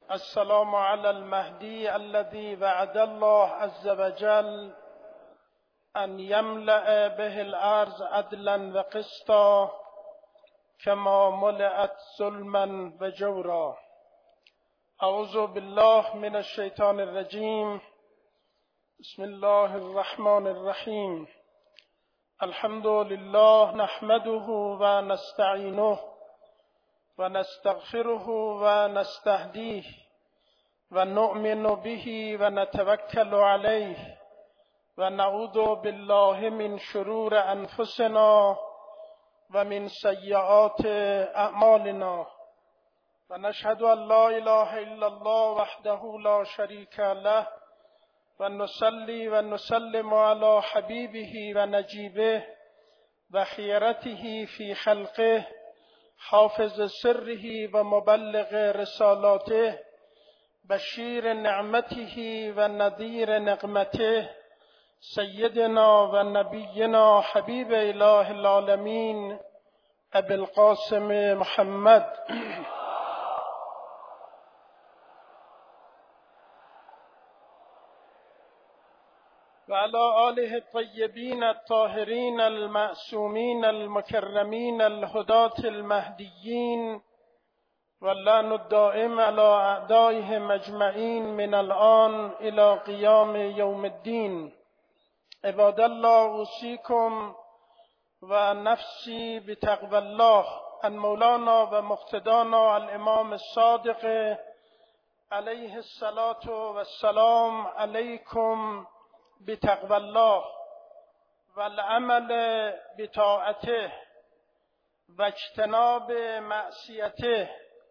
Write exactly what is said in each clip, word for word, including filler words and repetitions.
السلام على المهدي الذي وعد الله عز وجل أن يملأ به الأرض عدلا وقسطا كما ملئت ظلما وجورا. أعوذ بالله من الشيطان الرجيم. بسم الله الرحمن الرحيم. الحمد لله نحمده ونستعينه ونستغفره ونستهديه ونؤمن به ونتوكل عليه ونعوذ بالله من شرور أنفسنا ومن سيئات أعمالنا ونشهد أن لا إله إلا الله وحده لا شريك له ونصلي ونسلم على حبيبه ونجيبه وخيرته في خلقه حافظ سره ومبلغ رسالاته بشير نعمته ونذير نقمته سيدنا ونبينا حبيب إله العالمين أبي القاسم محمد وعلى آله الطيبين الطاهرين المعصومين المكرمين الهداة المهديين واللعن الدائم على أعدائهم أجمعين من الآن إلى قيام يوم الدين. عباد الله، أوصيكم ونفسي بتقوى الله. عن مولانا ومقتدانا الإمام الصادق عليه الصلاة والسلام: عليكم بتقوى الله والعمل بطاعته واجتناب معصيته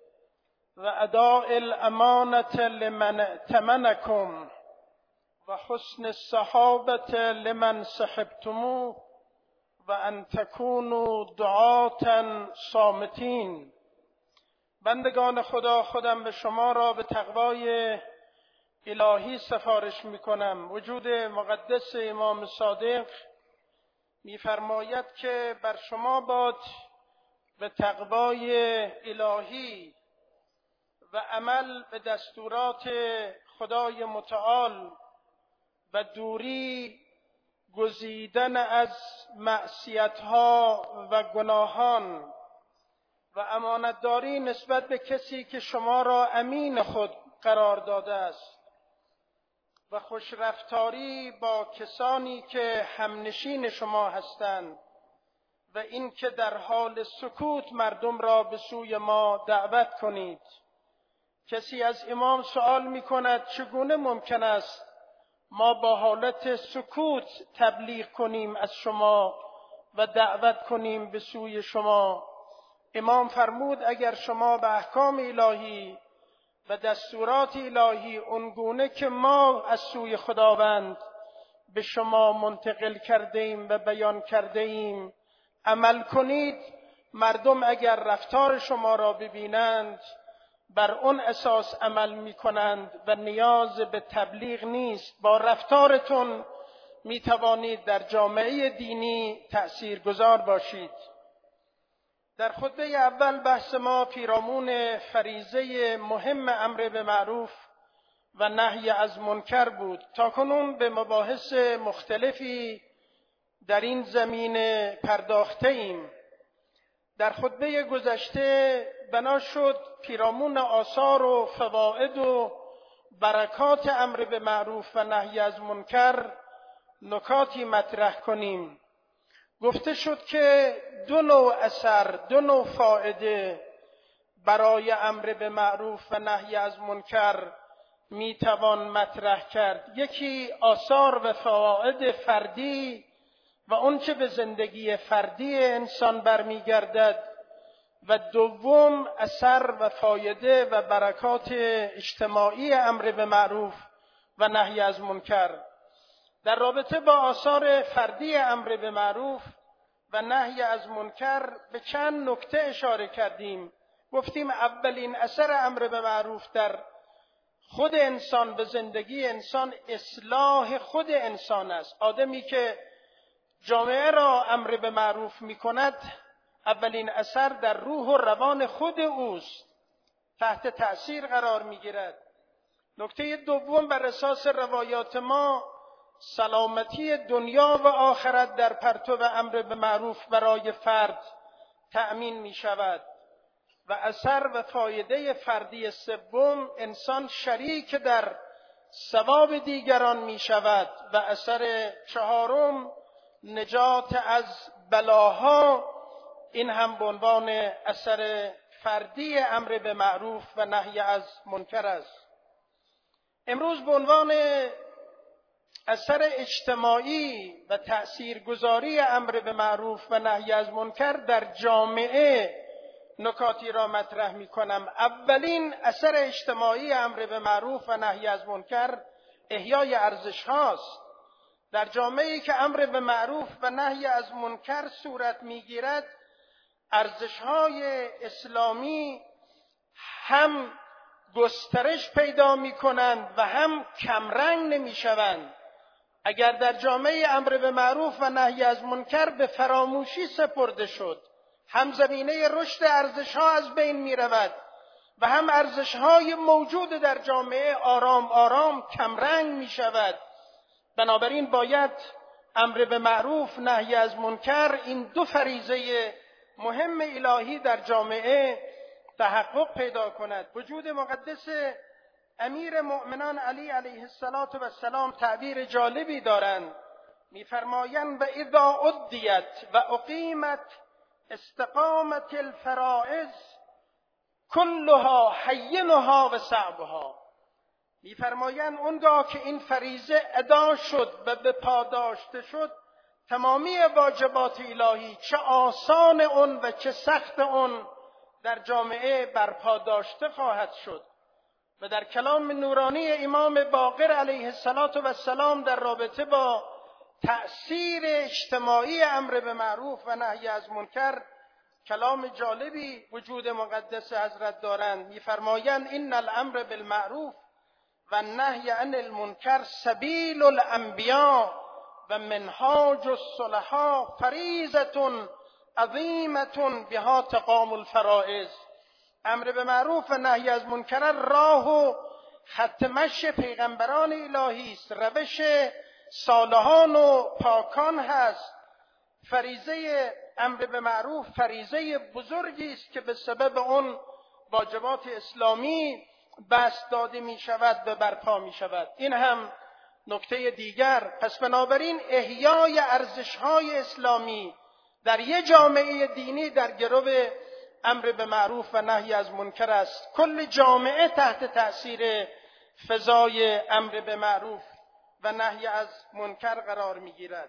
وأداء الأمانة لمن ائتمنكم وحسن الصحابة لمن صحبتموه وأن تكونوا دعاة صامتين. بندگان خدا، خودم به شما را به تقوای الهی سفارش میکنم. وجود مقدس امام صادق میفرماید که بر شما باد به تقوای الهی و عمل به دستورات خدای متعال و دوری گزیدن از معصیت‌ها و گناهان و امانتداری نسبت به کسی که شما را امین خود قرار داده است و خوشرفتاری با کسانی که همنشین شما هستند و این که در حال سکوت مردم را به سوی ما دعوت کنید. کسی از امام سوال می کند چگونه ممکن است ما با حالت سکوت تبلیغ کنیم از شما و دعوت کنیم به سوی شما؟ امام فرمود اگر شما به احکام الهی و دستورات الهی اونگونه که ما از سوی خداوند به شما منتقل کرده ایم و بیان کرده ایم عمل کنید، مردم اگر رفتار شما را ببینند بر اون اساس عمل می کنند و نیاز به تبلیغ نیست. با رفتارتون می توانید در جامعه دینی تأثیرگذار باشید. در خطبه اول بحث ما پیرامون فریضه مهم امر به معروف و نهی از منکر بود. تاکنون به مباحث مختلفی در این زمینه پرداخته ایم. در خطبه گذشته بنا شد پیرامون آثار و فواید و برکات امر به معروف و نهی از منکر نکاتی مطرح کنیم. گفته شد که دو نوع اثر، دو نوع فایده برای امر به معروف و نهی از منکر میتوان مطرح کرد. یکی آثار و فواید فردی و اون چه به زندگی فردی انسان برمیگردد و دوم اثر و فایده و برکات اجتماعی امر به معروف و نهی از منکر. در رابطه با آثار فردی امر به معروف و نهی از منکر به چند نکته اشاره کردیم. گفتیم اولین اثر امر به معروف در خود انسان به زندگی انسان اصلاح خود انسان است. آدمی که جامعه را امر به معروف می کند اولین اثر در روح و روان خود اوست تحت تأثیر قرار میگیرد. نکته دوم، بر اساس روایات ما سلامتی دنیا و آخرت در پرتو امر به معروف برای فرد تأمین می شود و اثر و فایده فردی سوم، انسان شریک در ثواب دیگران می شود و اثر چهارم، نجات از بلاها، این هم به عنوان اثر فردی امر به معروف و نهی از منکر است. امروز به عنوان اثر اجتماعی و تأثیرگذاری امر به معروف و نهی از منکر در جامعه نکاتی را مطرح می کنم. اولین اثر اجتماعی امر به معروف و نهی از منکر احیای ارزش هاست. در جامعه‌ای که امر به معروف و نهی از منکر صورت می گیرد، ارزش های اسلامی هم گسترش پیدا می کنند و هم کمرنگ نمی شوند. اگر در جامعه امر به معروف و نهی از منکر به فراموشی سپرده شد، هم زمینه رشد ارزش ها از بین می رود و هم ارزش های موجود در جامعه آرام آرام کمرنگ می شود. بنابراین باید امر به معروف نهی از منکر، این دو فریضه مهم الهی در جامعه تحقق پیدا کند. وجود مقدس امیر مؤمنان علی علیه السلام تعبیر جالبی دارند. می‌فرمایند: و اذا عدیت و اقیمت استقامت الفرائض کلها حینها و صعبها. می‌فرمایند اونگاه که این فریضه ادا شد و به پا داشته شد، تمامی واجبات الهی، چه آسان اون و چه سخت اون، در جامعه برپا داشته خواهد شد. و در کلام نورانی امام باقر علیه السلام در رابطه با تأثیر اجتماعی امر به معروف و نهی از منکر کلام جالبی وجود مقدس حضرت دارند. می‌فرمایند: ان الامر بالمعروف و النهی عن المنکر سبیل الانبیاء و منهاج الصلحاء فریضة عظیمة بها تقام الفرائض. امر به معروف و نهی از منکر راه و خط مشی پیغمبران الهی است، روش صالحان و پاکان هست. فریضه امر به معروف فریضه بزرگی است که به سبب اون واجبات اسلامی بسط داده می شود و برپا می شود. این هم نکته دیگر. پس بنابراین احیای ارزش‌های اسلامی در یک جامعه دینی در گرو امر به معروف و نهی از منکر است. کل جامعه تحت تأثیر فضای امر به معروف و نهی از منکر قرار می‌گیرد.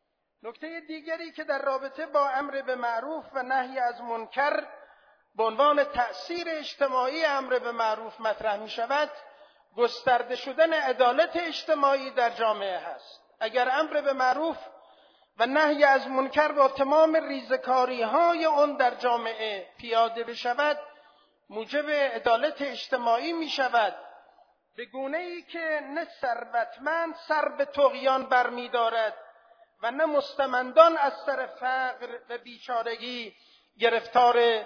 نکته دیگری که در رابطه با امر به معروف و نهی از منکر به عنوان تأثیر اجتماعی امر به معروف مطرح می‌شود، گسترده شدن عدالت اجتماعی در جامعه هست. اگر امر به معروف و نهی از منکر با تمام ریزکاری‌های آن در جامعه پیاده بشود، موجب عدالت اجتماعی می شود، به گونه‌ای که نه ثروتمند سر به طغیان برمی دارد و نه مستمندان از سر فقر و بیچارگی گرفتار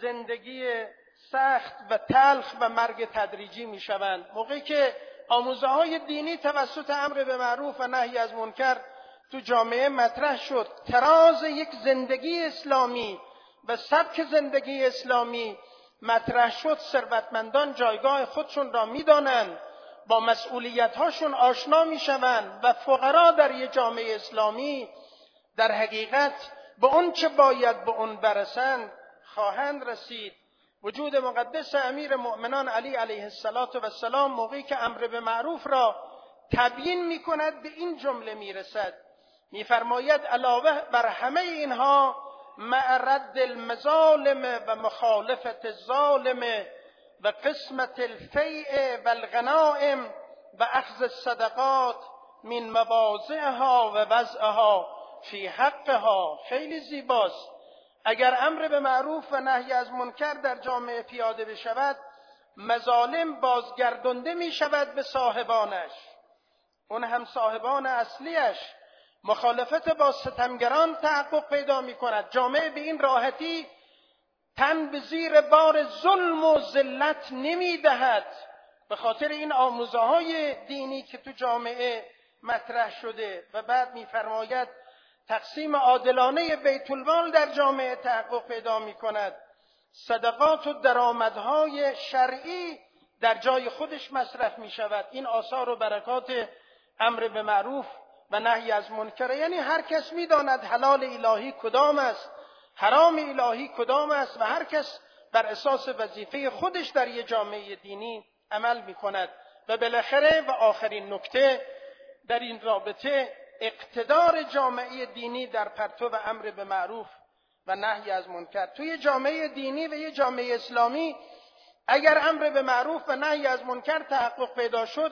زندگی سخت و تلخ و مرگ تدریجی می شوند. موقعی که آموزه‌های دینی توسط امر به معروف و نهی از منکر تو جامعه مطرح شد، تراز یک زندگی اسلامی و سبک زندگی اسلامی مطرح شد، ثروتمندان جایگاه خودشون را میدانند، با مسئولیت‌هاشون آشنا میشوند و فقرا در یک جامعه اسلامی در حقیقت به اون چه باید به اون برسند خواهند رسید. وجود مقدس امیر مؤمنان علی علیه السلام موقعی که امر به معروف را تبیین میکند به این جمله میرسد، میفرماید: علاوه بر همه اینها، مع رد المظالم و مخالفت الظالم و قسمت الفیء و الغنائم و اخذ الصدقات من مواضعها و وضعها فی حقها. خیلی زیباست. اگر امر به معروف و نهی از منکر در جامعه پیاده بشود، مظالم بازگردانده می شود به صاحبانش، اون هم صاحبان اصلیش. مخالفت با ستمگران تحقق پیدا می کند. جامعه به این راحتی تن به زیر بار ظلم و ذلت نمیدهد. به خاطر این آموزه های دینی که تو جامعه مطرح شده و بعد میفرماید تقسیم عادلانه بیت المال در جامعه تحقق پیدا می کند. صدقات و درآمدهای شرعی در جای خودش مصرف می شود. این آثار و برکات امر به معروف و نهی از منکر. یعنی هر کس می داند حلال الهی کدام است، حرام الهی کدام است و هر کس بر اساس وظیفه خودش در یک جامعه دینی عمل می کند. و بالاخره و آخرین نکته در این رابطه، اقتدار جامعه دینی در پرتو امر به معروف و نهی از منکر. توی جامعه دینی و یه جامعه اسلامی اگر امر به معروف و نهی از منکر تحقق پیدا شد،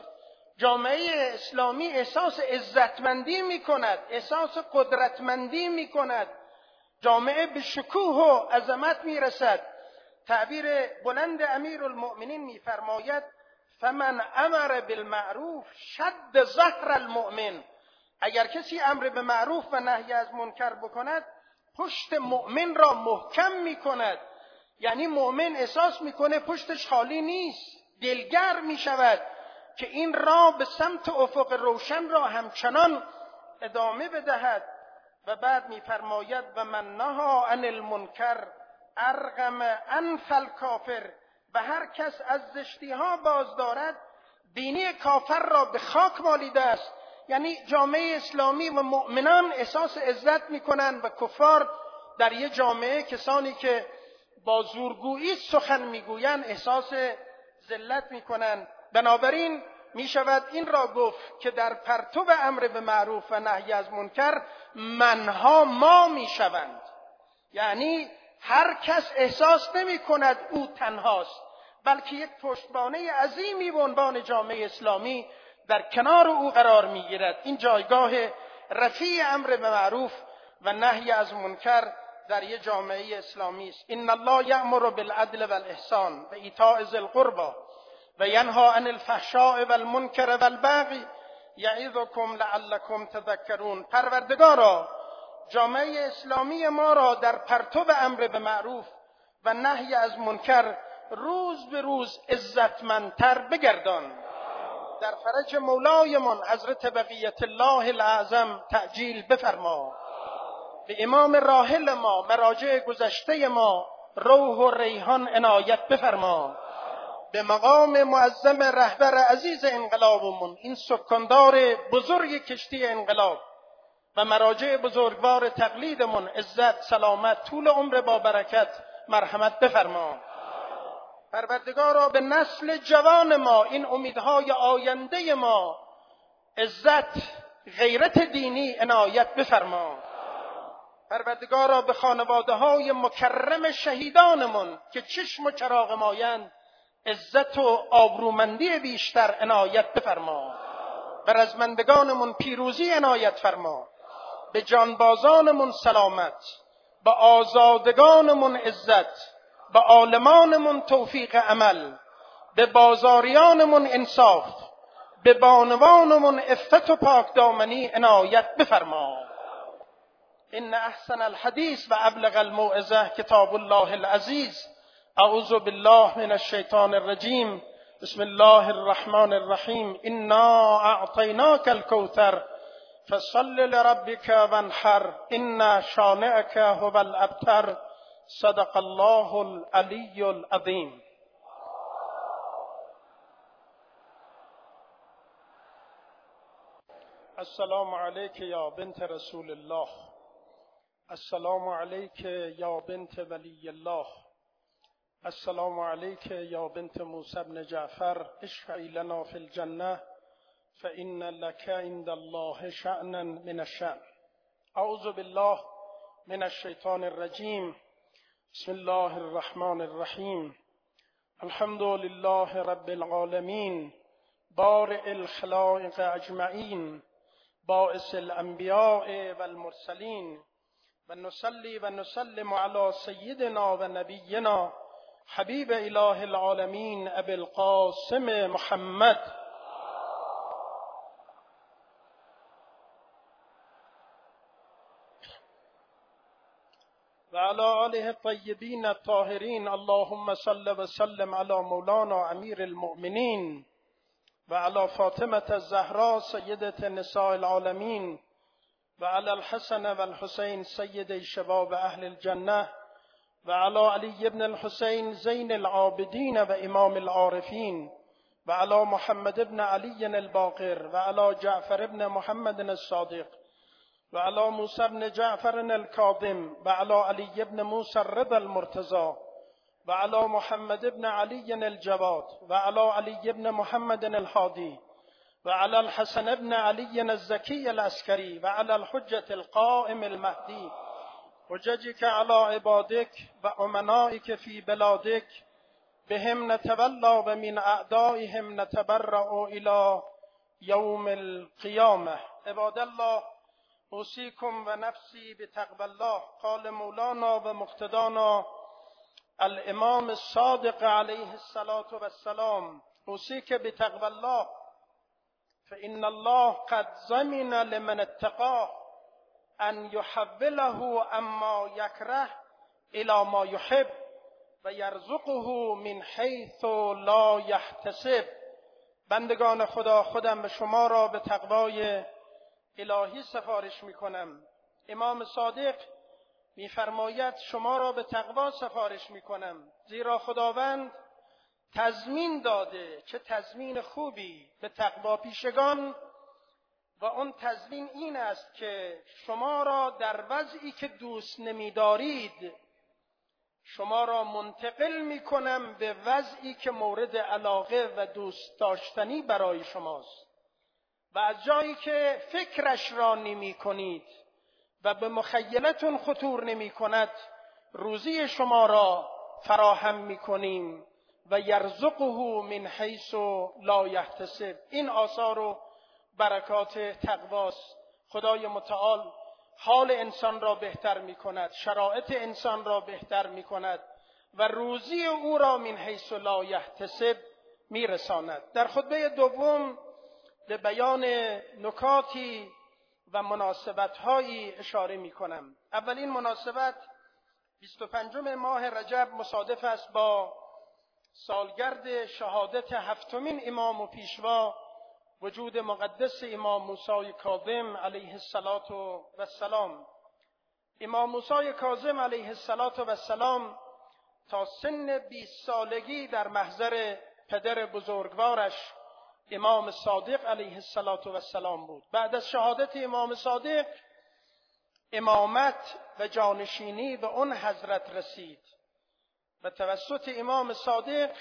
جامعه اسلامی احساس عزتمندی می کند، احساس قدرتمندی می کند، جامعه به شکوه و عظمت می رسد. تعبیر بلند امیرالمؤمنین می فرماید فمن امر بالمعروف شد ظهر المؤمن. اگر کسی امر به معروف و نهی از منکر بکند، پشت مؤمن را محکم می کند. یعنی مؤمن احساس میکنه پشتش خالی نیست، دلگر می شود که این را به سمت افق روشن را همچنان ادامه بدهد. و بعد میفرماید و من نهی عن المنکر ارغم انف الکافر. و هر کس از زشتی ها باز دارد، دینی کافر را به خاک مالیده است. یعنی جامعه اسلامی و مؤمنان احساس عزت میکنند و کفار در یک جامعه، کسانی که با زورگویی سخن میگویند، احساس ذلت میکنند. بنابراین میشود این را گفت که در پرتو امر به معروف و نهی از منکر منها ما میشوند. یعنی هر کس احساس نمی کند او تنهاست، بلکه یک پشتوانه عظیمی به عنوان جامعه اسلامی در کنار او قرار می گیرد. این جایگاه رفیع امر به معروف و نهی از منکر در یک جامعه اسلامی است. ان الله یأمر بالعدل والإحسان و ایتاء ذی القربى و ینهی عن الفحشاء والمنکر والبغی یعظکم لعلکم تذکرون. پروردگارا، جامعه اسلامی ما را در پرتو امر به معروف و نهی از منکر روز به روز عزتمندتر بگردان. در فرج مولایمان حضرت بقیت الله الاعظم تعجیل بفرما. به امام راحل ما، مراجع گذشته ما، روح و ریحان عنایت بفرما. به مقام معظم رهبر عزیز انقلابمون، این سکاندار بزرگ کشتی انقلاب و مراجع بزرگوار تقلیدمون، عزت، سلامت، طول عمر با برکت مرحمت بفرما. پروردگارا به نسل جوان ما، این امیدهای آینده ما، عزت، غیرت دینی عنایت بفرما. پروردگارا به خانواده های مکرم شهیدانمون که چشم و چراغ مایند، عزت و آبرومندی بیشتر عنایت بفرما. به رزمندگانمون پیروزی عنایت فرما. به جانبازانمون سلامت، به آزادگانمون عزت، به عالمانمون توفیق عمل، به بازاریانمون انصاف، به بانوانمون عفت و پاکدامنی عنایت بفرما. ان احسن الحدیث و ابلغ الموعظه کتاب الله العزیز. اعوذ بالله من الشیطان الرجیم. بسم الله الرحمن الرحیم. انا اعطیناک الکوثر فصل لربک وانحر ان شانئک هو الابتر. صدق الله العلی العظیم. السلام علیک یا بنت رسول الله. السلام علیک یا بنت ولی الله. السلام علیک یا بنت موسی بن جعفر. اشفعی لنا فی الجنه فإن لك عند الله شأنا من الشأن. اعوذ بالله من الشیطان الرجیم. بسم الله الرحمن الرحیم. الحمد لله رب العالمین بارئ الخلائق اجمعین باعث الانبیاء والمرسلین و نصلی و نسلم علی سیدنا و نبینا حبیب اله العالمین ابی القاسم محمد و علی آله الطيبين الطاهرين. اللهم صل وسلم على مولانا امیر المؤمنین و علی فاطمة الزهراء سیدة نساء العالمین و علی الحسن و الحسین سید شباب اهل الجنه و علی علی ابن الحسین زین العابدین و امام العارفین و علی محمد ابن علی الباقر و علی جعفر ابن محمد الصادق و علی موسی ابن جعفر الکاظم و علی علی ابن موسی الرضا المرتضی و علی محمد ابن علی الجواد و علی علی ابن محمد الهادی و علی الحسن ابن علی الزکی العسکری و علی الحجة القائم المهدی حججك على عبادك و امنائك في بلادك بهم نتولى و من اعدائهم نتبرأ الى يوم القيامة. عباد الله، اوصيكم و نفسي بتقوى الله. قال مولانا و مقتدانا الامام الصادق عليه الصلاة والسلام: اوصيك بتقوى الله فإن الله قد ضمن لمن اتقاه ان يحوله اما يكره الى ما يحب و یرزقه من حیث لا یحتسب. بندگان خدا، خودم به شما را به تقوای الهی سفارش می کنم. امام صادق می فرماید شما را به تقوا سفارش می کنم، زیرا خداوند تضمین داده، چه تضمین خوبی، به تقوا پیشگان. و اون تضمین این است که شما را در وضعی که دوست نمی دارید شما را منتقل می کنم به وضعی که مورد علاقه و دوست داشتنی برای شماست و از جایی که فکرش را نمی کنید و به مخیلتون خطور نمی کند روزی شما را فراهم می کنیم و یرزقه من حیث لا یحتسب. این آثار و برکات تقواست. خدای متعال حال انسان را بهتر می کند، شرایط انسان را بهتر می کند و روزی او را من حیث لا یحتسب می رساند. در خطبه دوم به بیان نکاتی و مناسبت‌هایی اشاره می کنم. اولین مناسبت بیست و پنجم ماه رجب مصادف است با سالگرد شهادت هفتمین امام و پیشوا وجود مقدس امام موسی کاظم علیه السلام. امام موسی کاظم علیه السلام تا سن بیست سالگی در محضر پدر بزرگوارش امام صادق علیه السلام بود. بعد از شهادت امام صادق امامت و جانشینی به اون حضرت رسید و توسط امام صادق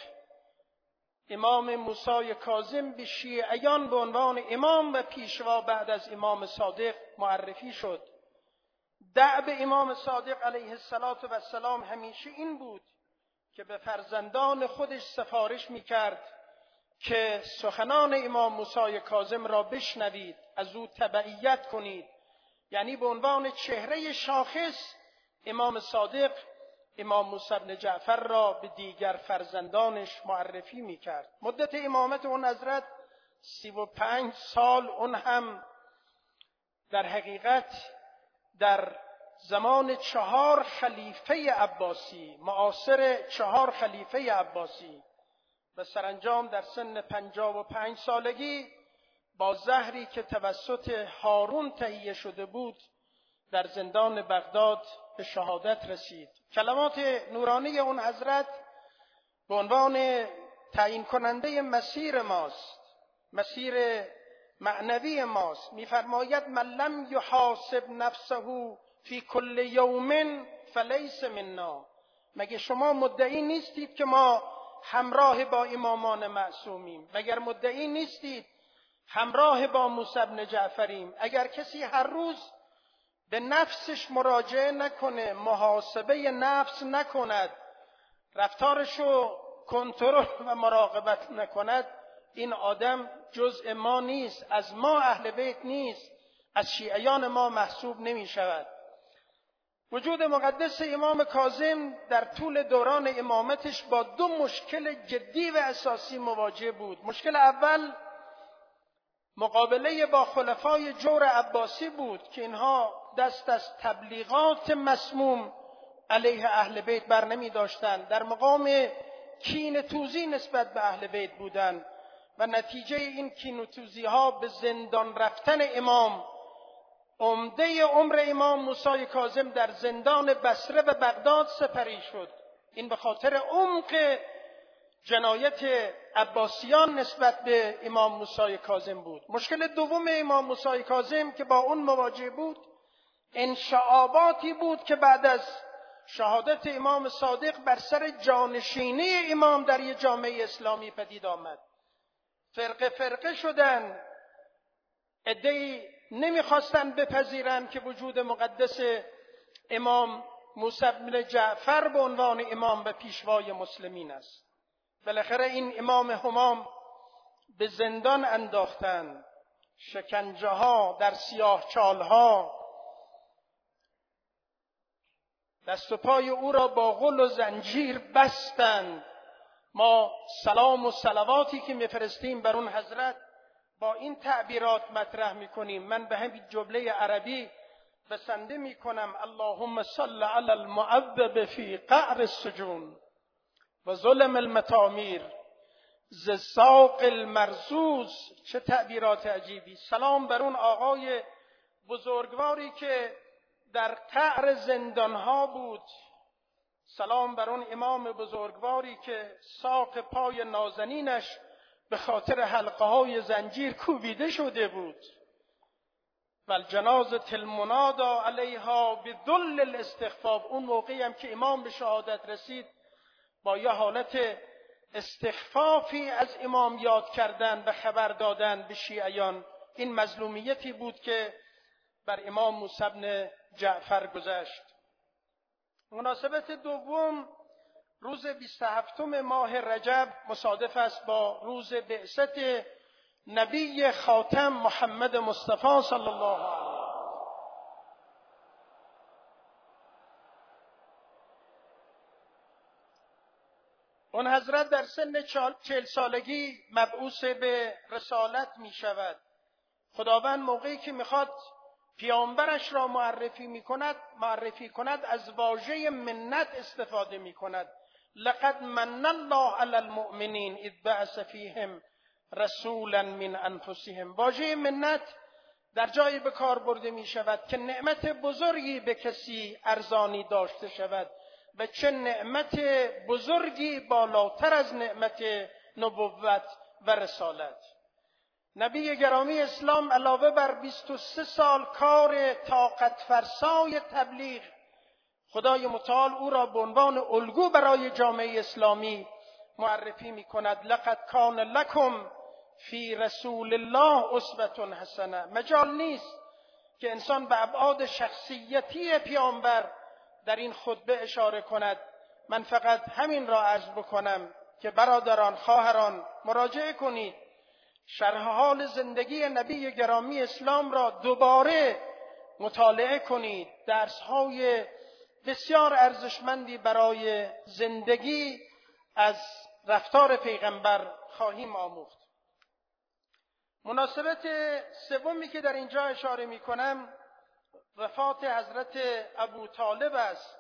امام موسی کاظم به شیعیان به عنوان امام و پیشوا بعد از امام صادق معرفی شد. دأب امام صادق علیه السلام همیشه این بود که به فرزندان خودش سفارش میکرد که سخنان امام موسی کاظم را بشنوید، از او تبعیت کنید. یعنی به عنوان چهره شاخص امام صادق امام موسی بن جعفر را به دیگر فرزندانش معرفی میکرد. مدت امامت اون حضرت سی و پنج سال، اون هم در حقیقت در زمان چهار خلیفه عباسی، معاصر چهار خلیفه عباسی، و سرانجام در سن پنجاه و پنج سالگی با زهری که توسط هارون تهیه شده بود در زندان بغداد به شهادت رسید. کلمات نورانی اون حضرت به عنوان تعیین کننده مسیر ماست، مسیر معنوی ماست. می‌فرماید من لم یحاسب نفسه فی کل یوم فلیس منا. مگه شما مدعی نیستید که ما همراه با امامان معصومیم؟ مگر مدعی نیستید همراه با موسی بن جعفریم؟ اگر کسی هر روز به نفسش مراجعه نکنه، محاسبه نفس نکند، رفتارشو کنترل و مراقبت نکند، این آدم جزء ما نیست، از ما اهل بیت نیست، از شیعیان ما محسوب نمی شود. وجود مقدس امام کاظم در طول دوران امامتش با دو مشکل جدی و اساسی مواجه بود. مشکل اول مقابله با خلفای جور عباسی بود که اینها دست از تبلیغات مسموم علیه اهل بیت بر نمی داشتند، در مقام کینه توزی نسبت به اهل بیت بودند و نتیجه این کینه توزی ها به زندان رفتن امام، عمده عمر امام موسی کاظم در زندان بصره و بغداد سپری شد. این به خاطر عمق جنایت عباسیان نسبت به امام موسی کاظم بود. مشکل دوم امام موسی کاظم که با اون مواجه بود، انشعاباتی بود که بعد از شهادت امام صادق بر سر جانشینی امام در یک جامعه اسلامی پدید آمد. فرقه فرقه شدن، عده‌ای نمیخواستند بپذیرند که وجود مقدس امام موسی بن جعفر به عنوان امام و پیشوای مسلمین است. بالاخره این امام همام به زندان انداختند، شکنجه ها در سیاه چال ها، دست و پای او را با غل و زنجیر بستند. ما سلام و صلواتی که میفرستیم بر اون حضرت با این تعبیرات مطرح میکنیم. من به همین جمله عربی بسنده میکنم: اللهم صل علی المعذب فی قعر السجون و ظلم المطامیر ز ساق المرزوز. چه تعبیرات عجیبی! سلام بر اون آقای بزرگواری که در قعر زندانها بود، سلام بر اون امام بزرگواری که ساق پای نازنینش به خاطر حلقه های زنجیر کوبیده شده بود. و الجنازه المنادا علیها بذل الاستخفاف. اون موقعی هم که امام به شهادت رسید با یه حالت استخفافی از امام یاد کردن و خبر دادن به شیعیان. این مظلومیتی بود که بر امام موسی بن جعفر گذشت. مناسبت دوم، روز بیست و هفتم ماه رجب مصادف است با روز بعثت نبی خاتم محمد مصطفی صلی الله علیه و آله. اون حضرت در سن چهل سالگی مبعوث به رسالت می شود. خداوند موقعی که میخواد پیامبرش را معرفی میکند معرفی کند از واژه منت استفاده میکند. لقد من الله علی المؤمنین اذ بعث فیهم رسولا من انفسهم. واژه منت در جایی به کار برده می شود که نعمت بزرگی به کسی ارزانی داشته شود و چه نعمت بزرگی بالاتر از نعمت نبوت و رسالت. نبی گرامی اسلام علاوه بر بیست و سه سال کار طاقت فرسای تبلیغ، خدای متعال او را به عنوان الگو برای جامعه اسلامی معرفی می کند. لقد کان لکم فی رسول الله اسوة حسنه. مجال نیست که انسان به ابعاد شخصیتی پیامبر در این خطبه اشاره کند. من فقط همین را عرض بکنم که برادران، خواهران، مراجعه کنید، شرح حال زندگی نبی گرامی اسلام را دوباره مطالعه کنید. درس‌های بسیار ارزشمندی برای زندگی از رفتار پیغمبر خواهیم آموخت. مناسبت سومی که در اینجا اشاره می کنم وفات حضرت ابو طالب است.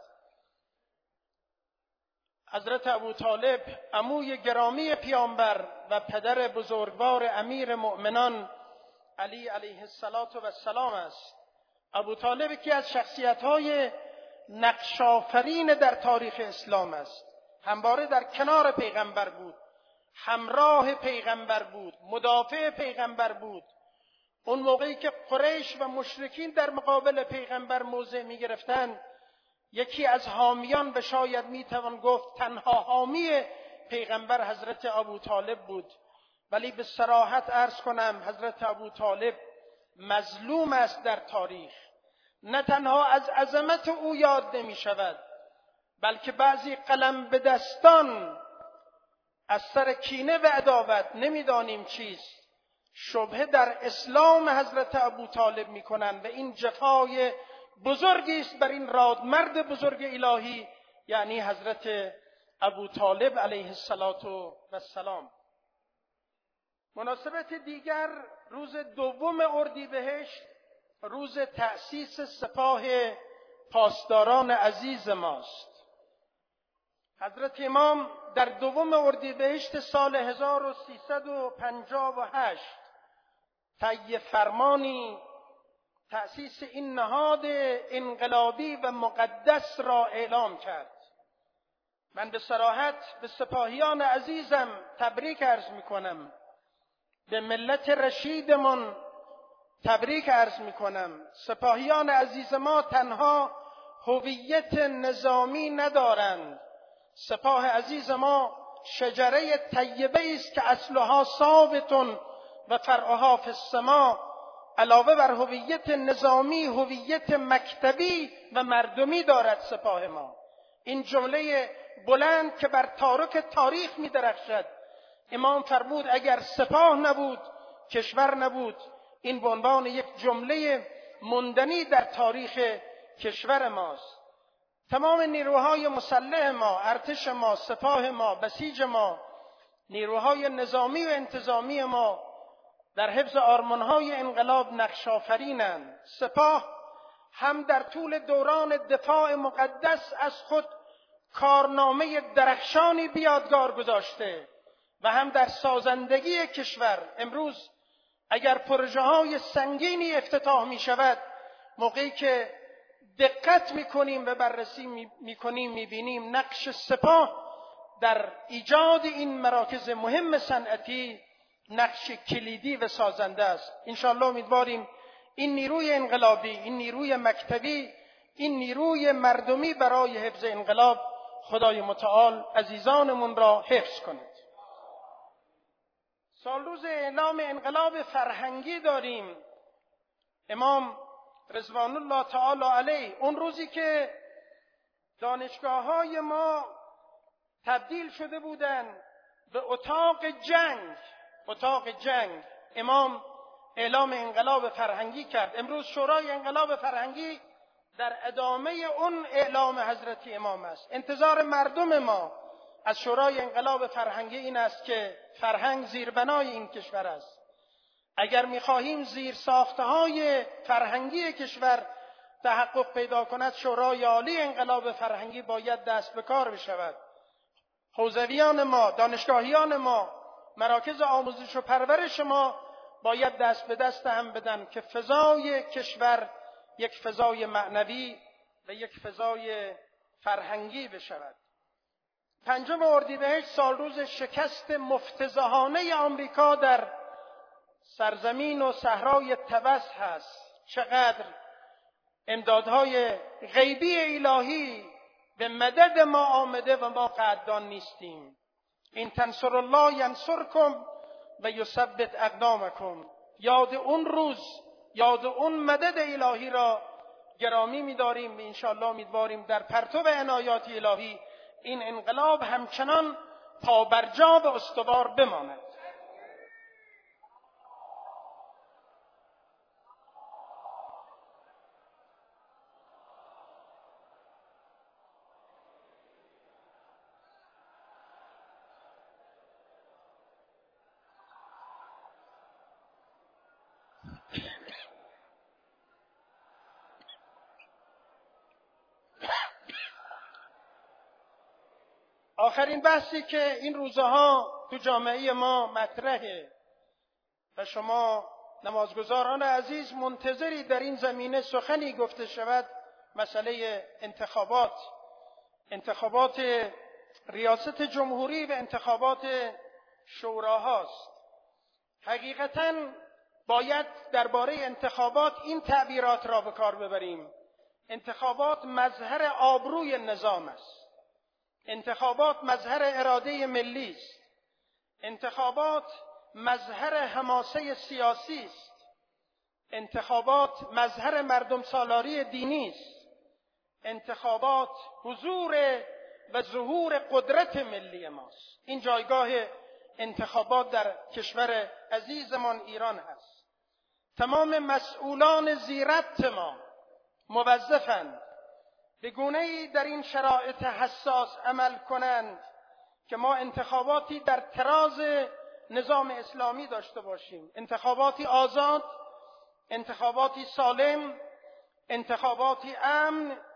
حضرت ابو طالب عموی گرامی پیامبر و پدر بزرگوار امیر مؤمنان علی علیه السلام است. ابو طالب یکی از شخصیت‌های نقش‌آفرین در تاریخ اسلام است. همواره در کنار پیغمبر بود، همراه پیغمبر بود، مدافع پیغمبر بود. اون موقعی که قریش و مشرکین در مقابل پیغمبر موضع می گرفتند، یکی از حامیان و شاید می توان گفت تنها حامی پیغمبر حضرت ابو طالب بود. ولی به صراحت عرض کنم حضرت ابو طالب مظلوم است در تاریخ. نه تنها از عظمت او یاد نمی شود، بلکه بعضی قلم به دستان از سر کینه و عداوت نمیدانیم چیست شبهه در اسلام حضرت ابو طالب میکنند و این جفای بزرگی است بر این رادمرد بزرگ الهی، یعنی حضرت ابو طالب علیه السلام. مناسبت دیگر، روز دوم اردیبهشت، روز تأسیس سپاه پاسداران عزیز ماست. حضرت امام در دوم اردیبهشت سال هزار و سیصد و پنجاه و هشت طی فرمانی تأسیس این نهاد انقلابی و مقدس را اعلام کرد. من به صراحت به سپاهیان عزیزم تبریک عرض می کنم، به ملت رشیدمان تبریک عرض می کنم. سپاهیان عزیز ما تنها هویت نظامی ندارند، سپاه عزیز ما شجره طیبه است که اصلها ثابت و فرعها فی السماء. علاوه بر هویت نظامی، هویت مکتبی و مردمی دارد سپاه ما. این جمله بلند که بر تارک تاریخ می درخشد. امام فرمود اگر سپاه نبود کشور نبود. این به عنوان یک جمله ماندنی در تاریخ کشور ماست. تمام نیروهای مسلح ما، ارتش ما، سپاه ما، بسیج ما، نیروهای نظامی و انتظامی ما در حفظ آرمانهای انقلاب نقش آفرینند. سپاه هم در طول دوران دفاع مقدس از خود کارنامه درخشانی به یادگار گذاشته و هم در سازندگی کشور. امروز اگر پروژه های سنگینی افتتاح می شود، موقعی که دقت می کنیم و بررسی می کنیم می بینیم نقش سپاه در ایجاد این مراکز مهم صنعتی نقش کلیدی و سازنده است. انشاءالله امیدواریم این نیروی انقلابی، این نیروی مکتبی، این نیروی مردمی برای حفظ انقلاب خدای متعال عزیزانمون را حفظ کند. سال روز اعلام انقلاب فرهنگی داریم. امام رضوان الله تعالی علیه اون روزی که دانشگاه‌های ما تبدیل شده بودند به اتاق جنگ، اتاق جنگ، امام اعلام انقلاب فرهنگی کرد. امروز شورای انقلاب فرهنگی در ادامه اون اعلام حضرت امام است. انتظار مردم ما از شورای انقلاب فرهنگی این است که فرهنگ زیربنای این کشور است. اگر می‌خواهیم زیر ساخته‌های فرهنگی کشور تحقق پیدا کند، شورای عالی انقلاب فرهنگی باید دست به کار بشود. حوزویان ما، دانشگاهیان ما، مراکز آموزش و پرورش ما باید دست به دست هم بدن که فضای کشور یک فضای معنوی و یک فضای فرهنگی بشود. پنجم اردیبهشت سال روز شکست مفتضحانه آمریکا در سرزمین و صحرای طبس هست. چقدر امدادهای غیبی الهی به مدد ما آمده و ما قدردان نیستیم. این تنصر الله ینصرکم و یثبت اقدامکم. یاد اون روز، یاد اون مدد الهی را گرامی می‌داریم و انشاءالله امیدواریم در پرتو عنایات الهی این انقلاب همچنان پابرجا و استوار بماند. آخرین بحثی که این روزها تو جامعه ما مطرحه و شما نمازگزاران عزیز منتظری در این زمینه سخنی گفته شود، مسئله انتخابات انتخابات ریاست جمهوری و انتخابات شوراهاست. حقیقتاً باید درباره انتخابات این تعبیرات را به کار ببریم: انتخابات مظهر آبروی نظام است. انتخابات مظهر اراده ملی است. انتخابات مظهر حماسه سیاسی است. انتخابات مظهر مردم سالاری دینی است. انتخابات حضور و ظهور قدرت ملی ماست. این جایگاه انتخابات در کشور عزیزمان ایران هست. تمام مسئولان زیربط ما موظفند به گونه‌ای در این شرایط حساس عمل کنند که ما انتخاباتی در تراز نظام اسلامی داشته باشیم. انتخاباتی آزاد، انتخاباتی سالم، انتخاباتی امن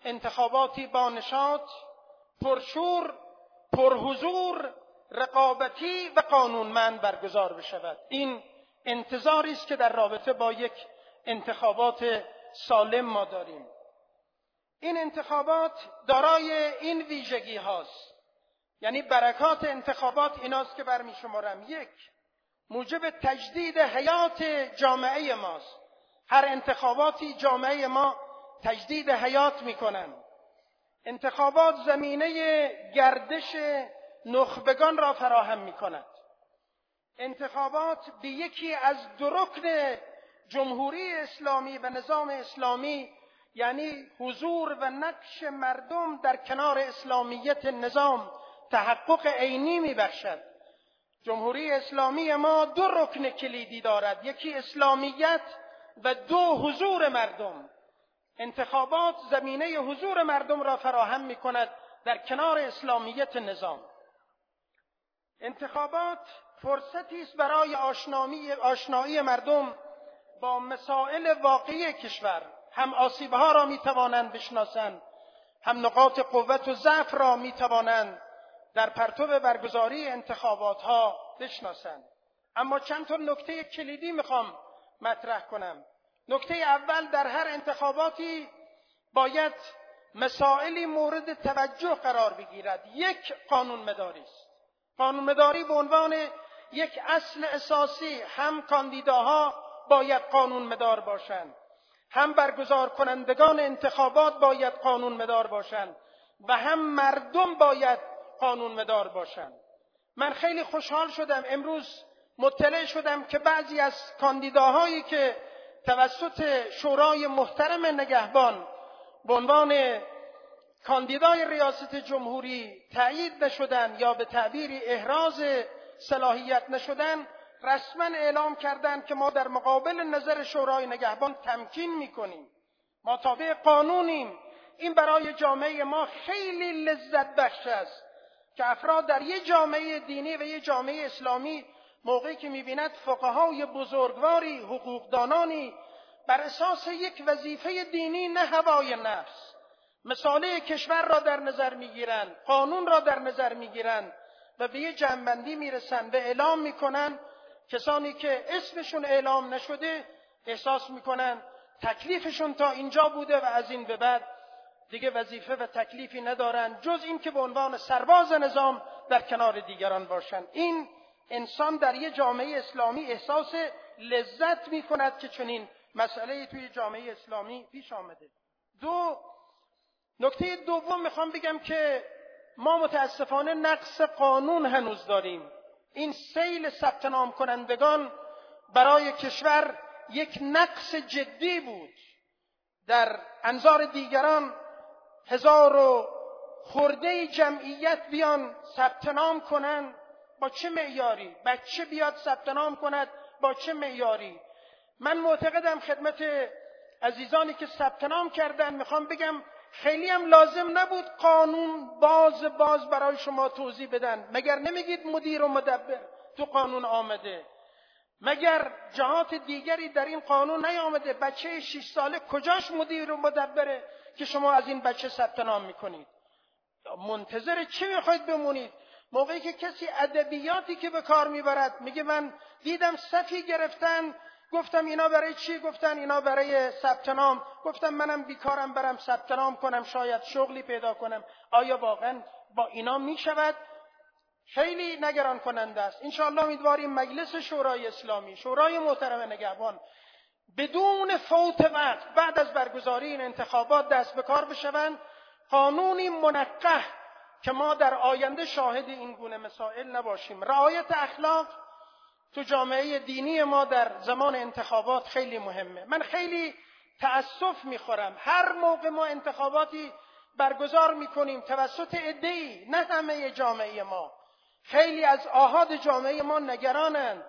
انتخاباتی با نشاط، پرشور، پرحضور، رقابتی و قانونمند برگزار بشود. این انتظاری است که در رابطه با یک انتخابات سالم ما داریم. این انتخابات دارای این ویژگی هاست، یعنی برکات انتخابات ایناست که برمی شمارم. یک، موجب تجدید حیات جامعه ماست. هر انتخاباتی جامعه ما تجدید حیات میکنن. انتخابات زمینه گردش نخبگان را فراهم میکند. انتخابات به یکی از دو رکن جمهوری اسلامی و نظام اسلامی، یعنی حضور و نقش مردم در کنار اسلامیت نظام، تحقق عینی میبخشد. جمهوری اسلامی ما دو رکن کلیدی دارد، یکی اسلامیت و دو حضور مردم. انتخابات زمینه حضور مردم را فراهم میکند در کنار اسلامیت نظام. انتخابات فرصتی است برای آشنایی آشنایی مردم با مسائل واقعی کشور. هم آسیب‌ها را می‌توانند بشناسند، هم نقاط قوت و ضعف را می‌توانند در پرتو برگزاری انتخابات‌ها بشناسند. اما چند تا نکته کلیدی می‌خوام مطرح کنم. نکته اول، در هر انتخاباتی باید مسائلی مورد توجه قرار بگیرد. یک، قانون مداری است. قانون مداری به عنوان یک اصل اساسی، هم کاندیداها باید قانون مدار باشند، هم برگزار کنندگان انتخابات باید قانون مدار باشند و هم مردم باید قانون مدار باشند. من خیلی خوشحال شدم امروز مطلع شدم که بعضی از کاندیداهایی که توسط شورای محترم نگهبان به عنوان کاندیدای ریاست جمهوری تایید نشدن یا به تعبیری احراز صلاحیت نشدن، رسما اعلام کردند که ما در مقابل نظر شورای نگهبان تمکین میکنیم، ما تابع قانونیم. این برای جامعه ما خیلی لذت بخش است که افراد در یک جامعه دینی و یک جامعه اسلامی موقعی که میبیند فقهای بزرگواری، حقوقدانانی بر اساس یک وظیفه دینی، نه هوای نفس، مصالح کشور را در نظر میگیرند، قانون را در نظر میگیرند و به یک جنبندی میرسند و اعلام میکنند. کسانی که اسمشون اعلام نشده احساس میکنن تکلیفشون تا اینجا بوده و از این به بعد دیگه وظیفه و تکلیفی ندارن جز این که به عنوان سرباز نظام در کنار دیگران باشن. این انسان در یک جامعه اسلامی احساس لذت میکند که چنین مسئله توی جامعه اسلامی پیش آمده. دو، نکته دوم میخوام بگم که ما متاسفانه نقص قانون هنوز داریم. این سیل ثبت نام کنندگان برای کشور یک نقص جدی بود. در انظار دیگران هزار و خورده جمعیت بیان ثبت نام کنند، با چه معیاری؟ بچه بیاد ثبت نام کند، با چه معیاری؟ من معتقدم خدمت عزیزانی که ثبت نام کردن میخوام بگم خیلی هم لازم نبود قانون باز باز برای شما توضیح بدن. مگر نمیگید مدیر و مدبر تو قانون آمده؟ مگر جهات دیگری در این قانون نیامده؟ بچه شش ساله کجاش مدیر و مدبره که شما از این بچه ثبت نام میکنید؟ منتظر چی میخواید بمونید؟ موقعی که کسی ادبیاتی که به کار میبرد میگه من دیدم صفی گرفتن، گفتم اینا برای چی؟ گفتن اینا برای ثبت نام. گفتم منم بیکارم برم ثبت نام کنم، شاید شغلی پیدا کنم. آیا واقعا با اینا میشود؟ خیلی نگران کننده است. انشاءالله امیدواریم مجلس شورای اسلامی، شورای محترم نگهبان، بدون فوت وقت بعد از برگزاری این انتخابات دست به کار بشوند، قانونی منقح که ما در آینده شاهد این گونه مسائل نباشیم. رعایت اخلاق تو جامعه دینی ما در زمان انتخابات خیلی مهمه. من خیلی تأسف میخورم هر موقع ما انتخاباتی برگزار میکنیم توسط عده‌ای، نه همه جامعه ما، خیلی از آحاد جامعه ما نگرانند.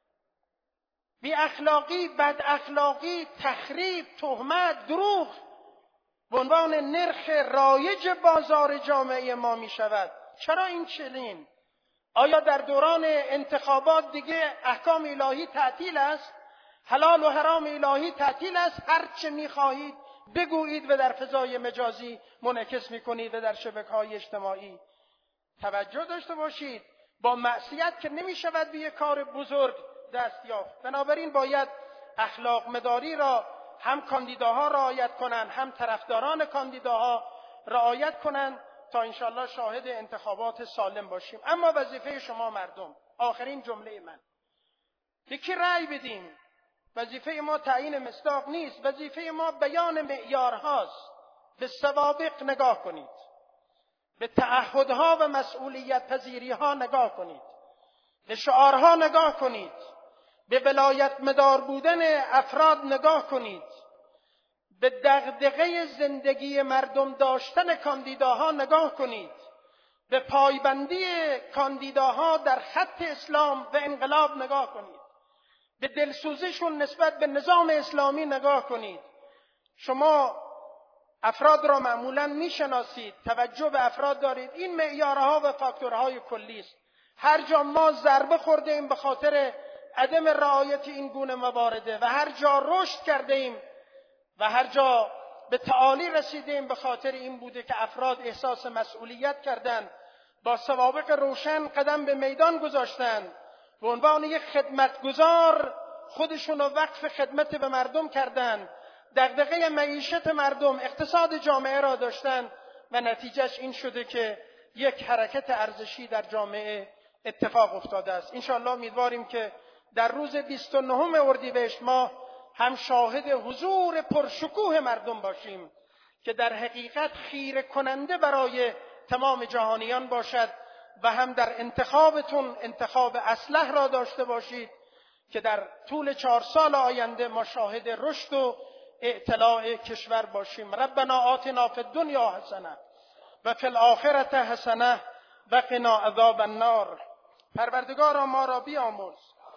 بی اخلاقی، بد اخلاقی، تخریب، تهمت، دروغ به عنوان نرخ رایج بازار جامعه ما می شود. چرا این چنین؟ آیا در دوران انتخابات دیگه احکام الهی تعطیل است؟ حلال و حرام الهی تعطیل است؟ هر چه می خواهید بگویید و در فضای مجازی منعکس میکنید و در شبکه‌های اجتماعی. توجه داشته باشید، با معصیت که نمیشود به یک کار بزرگ دست یافت. بنابراین باید اخلاق مداری را هم کاندیداها رعایت کنند، هم طرفداران کاندیداها رعایت کنند تا انشالله شاهد انتخابات سالم باشیم. اما وظیفه شما مردم، آخرین جمله من، به کی رأی بدیم؟ وظیفه ما تعیین مصداق نیست، وظیفه ما بیان معیارهاست. به سوابق نگاه کنید، به تعهدها و مسئولیت پذیریها نگاه کنید، به شعارها نگاه کنید، به ولایت مدار بودن افراد نگاه کنید، به دغدغه زندگی مردم داشتن کاندیداها نگاه کنید، به پایبندی کاندیداها در خط اسلام و انقلاب نگاه کنید، به دلسوزیشون نسبت به نظام اسلامی نگاه کنید. شما افراد را معمولاً میشناسید، توجه به افراد دارید. این معیارها و فاکتورهای کلی است. هر جا ما ضربه خورده ایم به خاطر عدم رعایت این گونه موارده و هر جا رشد کرده ایم و هر جا به تعالی رسیدیم به خاطر این بوده که افراد احساس مسئولیت کردند، با سوابق روشن قدم به میدان گذاشتند، به عنوان یک خدمتگزار خودشون رو وقف خدمت به مردم کردند، دغدغه معیشت مردم، اقتصاد جامعه را داشتند و نتیجهش این شده که یک حرکت ارزشی در جامعه اتفاق افتاده است. انشاءالله امیدواریم که در روز بیست و نهم اردیبهشت ماه هم شاهد حضور پرشکوه مردم باشیم که در حقیقت خیره کننده برای تمام جهانیان باشد و هم در انتخابتون انتخاب اصلح را داشته باشید که در طول چهار سال آینده ما شاهد رشد و اطلاع کشور باشیم. ربنا آتنا فی الدنیا حسنه و فی الاخره حسنه و قنا عذاب النار. پروردگارا ما را بیامرز،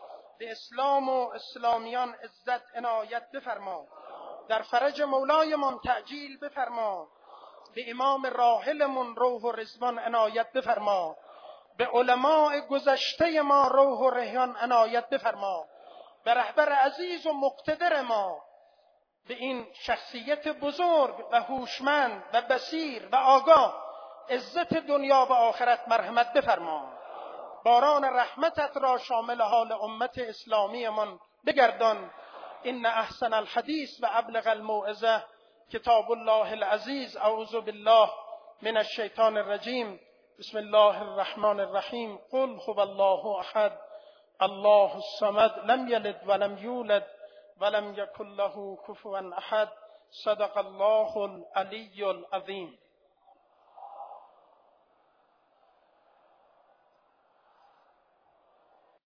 به اسلام و اسلامیان عزت عنایت بفرما، در فرج مولایمان تعجیل بفرما، به امام راحلمون روح و رضوان عنایت بفرما، به علماء گذشته ما روح و ریحان عنایت بفرما، به رهبر عزیز و مقتدر ما، به این شخصیت بزرگ و هوشمند و بصیر و آگاه عزت دنیا و آخرت مرحمت بفرما. باران رحمتت را شامل حال امت اسلامی من بگردان. ان احسن الحدیث و ابلغ الموعظه کتاب الله العزیز. اعوذ بالله من الشیطان الرجیم. بسم الله الرحمن الرحیم. قل هو الله احد الله الصمد لم یلد ولم یولد ولم یکن له کفوا احد. صدق الله العلی العظیم.